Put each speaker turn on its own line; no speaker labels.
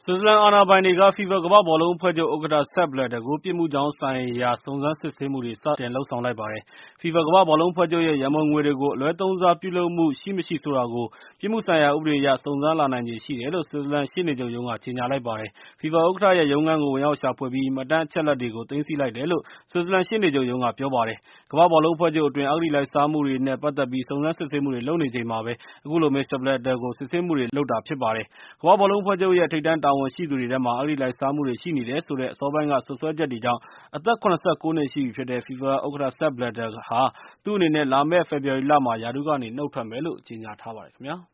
ဆွစ်ဇာလန်အာဏာပိုင်တွေက FIFA ကမ္ဘာ့ဘောလုံးအဖွဲ့ချုပ်ဥက္ကဋ္ဌ Sepp Blatter ကို ပြစ်မှုကြောင်းဆိုင်ရာစုံစမ်းစစ်ဆေးမှုတွေ စတင်လုပ်ဆောင်လိုက်ပါတယ်။ FIFA ကမ္ဘာ့ဘောလုံးအဖွဲ့ချုပ်ရဲ့ ရန်ပုံငွေတွေကို အလွဲသုံးစားပြုလုပ်မှု ရှိမရှိဆိုတာကို ပြစ်မှုဆိုင်ရာဥပဒေအရ စုံစမ်းလာနိုင်ခြေရှိတယ်လို့ ဆွစ်ဇာလန်ရှေ့နေချုပ်ရုံးက ကြေညာလိုက်ပါတယ်။ FIFA ဥက္ကဋ္ဌရဲ့ ရုံးခန်းကို ဝင်ရောက်ရှာဖွေပြီး မှတ်တမ်းအချက်အလက်တွေကို သိမ်းဆည်းလိုက်တယ်လို့ ဆွစ်ဇာလန်ရှေ့နေချုပ်ရုံးက ပြောပါတယ်။ ကမ္ဘာ့ဘောလုံးအဖွဲ့ချုပ်အတွင်း အဂတိလိုက်စားမှုတွေနဲ့ ပတ်သက်ပြီး စုံစမ်းစစ်ဆေးမှုတွေလုပ်နေချိန်မှာပဲ အခုလို မစ္စတာ Blatter ကို စစ်ဆေးမှုတွေလုပ်တာဖြစ်ပါတယ်။ ကမ္ဘာ့ဘောလုံးအဖွဲ့ချုပ်ရဲ့ ထိပ်တန်းတာဝန်ရှိသူတွေထဲမှာ အဂတိလိုက်စားမှုတွေရှိနေတယ်ဆိုတဲ့ အစောပိုင်းက စွပ်စွဲချက်တွေကြောင့် အသက် ၇၉ နှစ်ရှိပြီဖြစ်တဲ့ FIFA ဥက္ကဋ္ဌ Sepp Blatter ဟာ သူ့အနေနဲ့ လာမယ့် ဖေဖော်ဝါရီလမှာ ရာထူးကနေ နုတ်ထွက်မယ်လို့ ကြေညာထားပါတယ်ခင်ဗျာ။